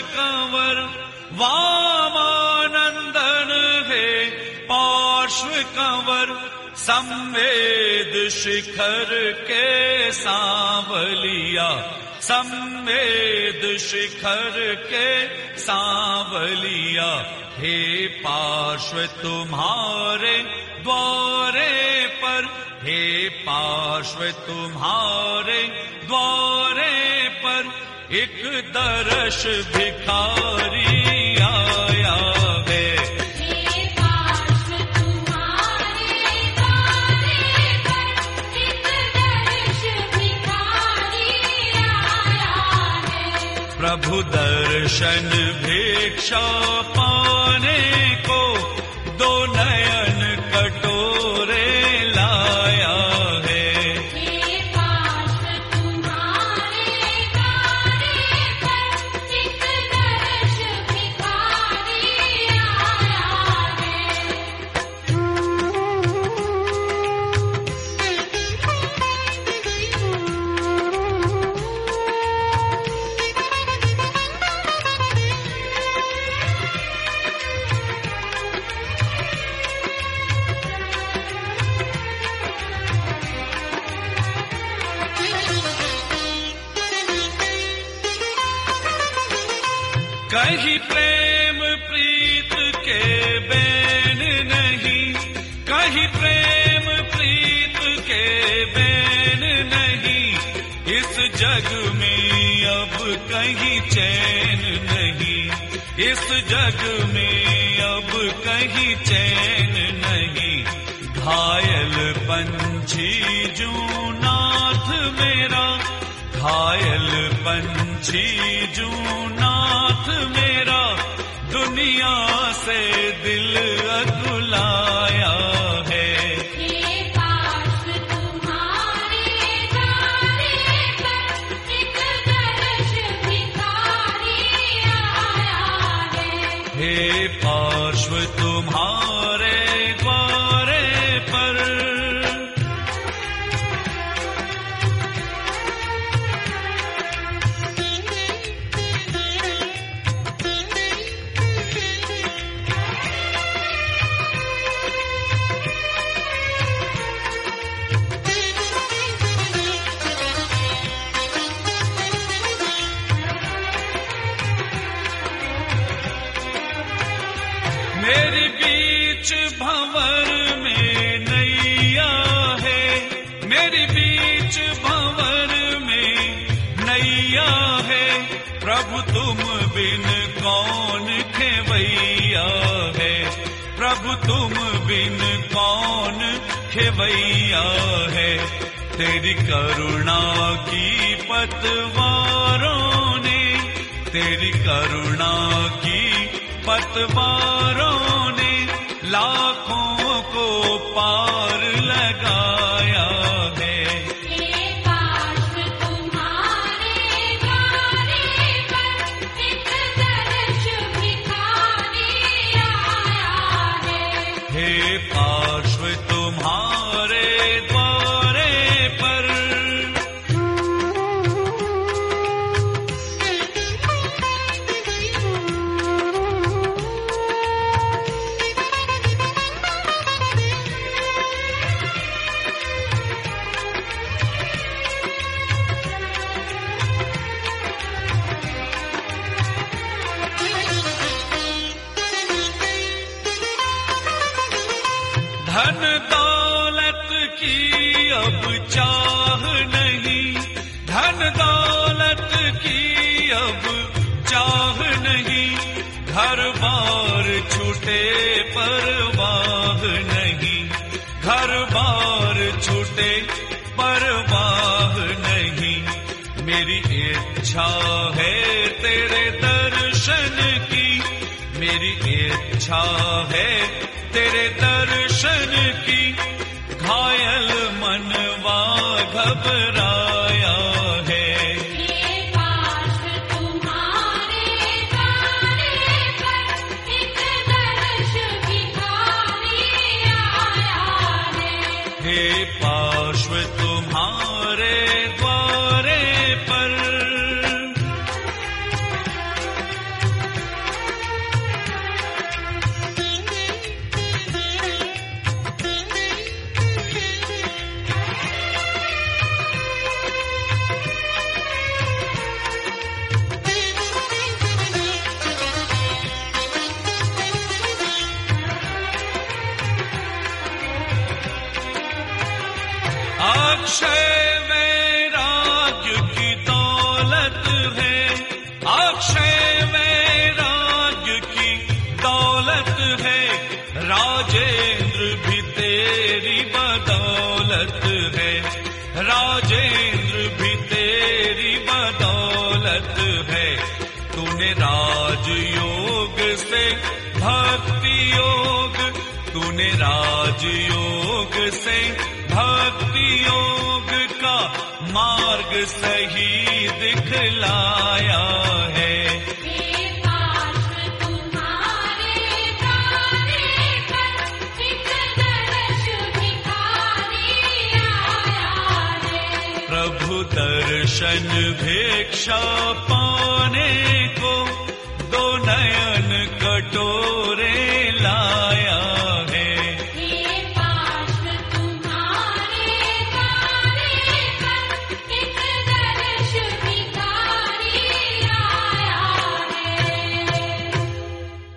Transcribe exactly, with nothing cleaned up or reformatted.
कंवर वामानंदन हे पार्श्व कंवर, संवेद शिखर के सांवलिया, संवेद शिखर के सांवलिया। हे पार्श्व तुम्हारे द्वारे पर, हे पार्श्व तुम्हारे द्वारे पर, एक दर्श भिखारी आया है। हे पार्श्व तुम्हारे द्वारे पर, एक दर्श भिखारी आया है। प्रभु दर्शन भिक्षा पाने को, दो नयन कटोरे लाया है। हे पार्श्व तुम्हारे द्वारे पर, एक दर्श भिखारी आया है। कहीं प्रेम प्रीत के बैन नहीं, कहीं प्रेम प्रीत के बैन नहीं, इस जग में अब कहीं चैन नहीं, इस जग में अब कहीं चैन नहीं। घायल पंछी जू नाथ मेरा, घायल पंछी जू नाथ मेरा, दुनिया से दिल अकुलाया है। हे पार्श्व तुम्हारे द्वारे पर, एक दर्श भिखारी आया है। हे पार्श्व तुम्हारे द्वारे पर, मेरी बीच भंवर में नैया है, मेरी बीच भंवर में नैया है। प्रभु तुम बिन कौन खेवैया है, प्रभु तुम बिन कौन खेवैया है। तेरी करुणा की पतवारों ने, तेरी करुणा की पतवारों ने लाखों को पार लगाया है। हे पार्श्व तुम्हारे द्वारे पर, एक दर्श भिखारी आया है। हे पार्श्व तुम्हारे द्वारे पर, धन दौलत की अब चाह नहीं, धन दौलत की अब चाह नहीं। घर बार छूटे परवाह नहीं, घर बार छूटे परवाह नहीं। मेरी इच्छा है तेरे दर्शन की, मेरी इच्छा है तेरे दर्शन की। घायल मनवा घबराया है। हे पार्श्व तुम्हारे द्वारे पर, एक दर्श भिखारी आया है। हे पार्श्व तुम्हारे द्वारे पर, राजयोग से भक्ति योग का मार्ग सही दिखलाया है। हे पार्षद तुम्हारे गाने पर एक दर्श भिखारी आया है। प्रभु दर्शन भिक्षा पाने को दो नयन कटोरे